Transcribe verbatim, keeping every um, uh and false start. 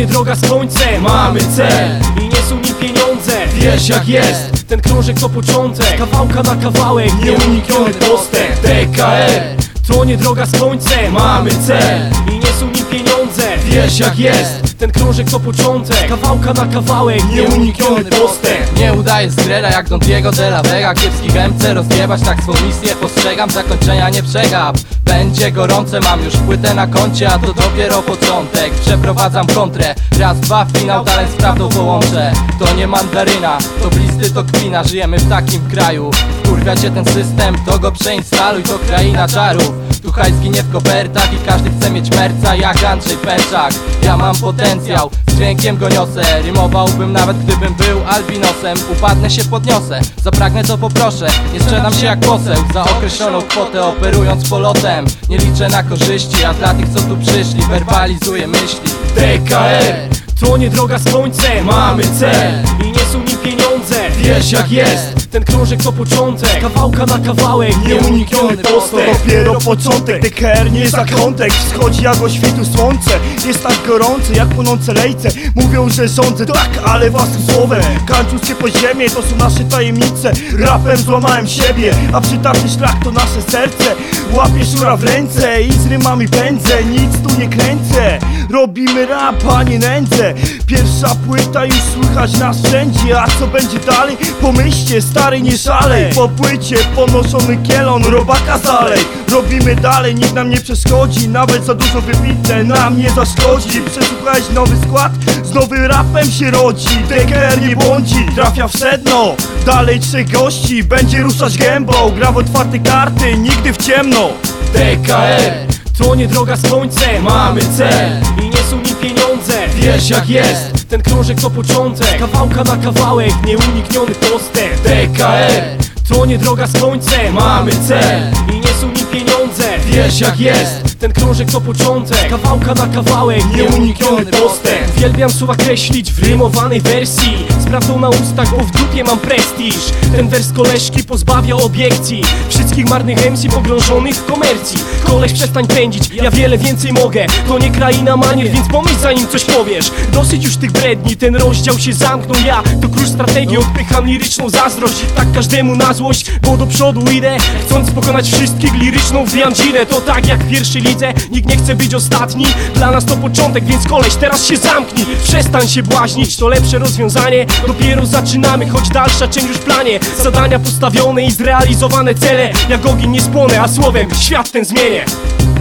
nie droga z końcem, mamy cel i nie są nim pieniądze. Wiesz jak jest, ten krążek to początek, kawałka na kawałek, nieunikniony postęp. D K R to nie droga z końcem, mamy cel i nie są nim pieniądze. Wiesz jak jest, ten krążek to początek, kawałka na kawałek, nieunikniony postęp. Nie udaje z grela jak Don Diego de la Vega. Kiepski w M C rozjebać, tak swą misję postrzegam. Zakończenia nie przegap, będzie gorące. Mam już płytę na koncie, a to dopiero początek. Przeprowadzam kontrę, raz, dwa, finał, talent z prawdą połączę. To nie mandaryna, to blisty, to kpina. Żyjemy w takim kraju, wkurwia cię ten system, to go przeinstaluj, to kraina czarów. Tu hajs ginie w kopertach i każdy chce mieć merca jak Andrzej Pęczak. Ja mam potencjał, z dźwiękiem go niosę. Rymowałbym nawet gdybym był albinosem. Upadnę się, podniosę, zapragnę to poproszę. Nie sprzedam się jak poseł za określoną kwotę, operując polotem. Nie liczę na korzyści, a dla tych co tu przyszli werbalizuję myśli. D K R to nie droga z końcem, mamy cel i nie są nim pieniądze. Wiesz jak jest, ten krążek to początek, kawałka na kawałek, nieunikniony postęp. To dopiero początek, D K R nie zakątek. Wschodzi jak o świtu słońce, jest tak gorący jak płonące lejce. Mówią, że rządzę, tak, ale własnym słowem. Kanczurskie podziemie to są nasze tajemnice. Rapem złamałem siebie, a przytarty szlak to nasze serce. Łapię szura w ręce i z rymami pędzę, nic tu nie kręcę. Robimy rap, a nie nędzę. Pierwsza płyta już słychać nas wszędzie, a co będzie dalej? Pomyślcie, stary, nie szalej. Po płycie ponoszony kielon, robaka zalej. Robimy dalej, nikt nam nie przeszkodzi. Nawet za dużo wybite nam nie zaszkodzi. Przesłuchałeś nowy skład, z nowym rapem się rodzi. D K R nie błądzi, trafia w sedno. Dalej trzech gości, będzie ruszać gębą. Gra w otwarte karty, nigdy w ciemno. D K R to nie droga z końcem, mamy cel i nie są nim pieniądze. Wiesz jak jest, ten krążek to początek, kawałka na kawałek, nieunikniony postęp. D K R to nie droga z końcem, mamy cel i nie są nim pieniądze. Wiesz jak jest, ten krążek to początek, kawałka na kawałek, nieunikniony postęp. Uwielbiam słowa kreślić w rymowanej wersji, z prawdą na ustach, bo w dupie mam prestiż. Ten wers koleżki pozbawia obiekcji wszystkich marnych M C pogrążonych w komercji. Koleś, przestań pędzić, ja wiele więcej mogę. To nie kraina manier, więc pomyśl zanim coś powiesz. Dosyć już tych bredni, ten rozdział się zamknął. Ja to król strategii, odpycham liryczną zazdrość. Tak każdemu na złość, bo do przodu idę, chcąc pokonać wszystkich liryczną wiandzirę. To tak jak w pierwszej lidze, nikt nie chce być ostatni. Dla nas to początek, więc koleś, teraz się zamknij. Przestań się błaźnić, to lepsze rozwiązanie. Dopiero zaczynamy, choć dalsza część już w planie. Zadania postawione i zrealizowane cele. Jak ogień nie spłonę, a słowem świat ten zmienię.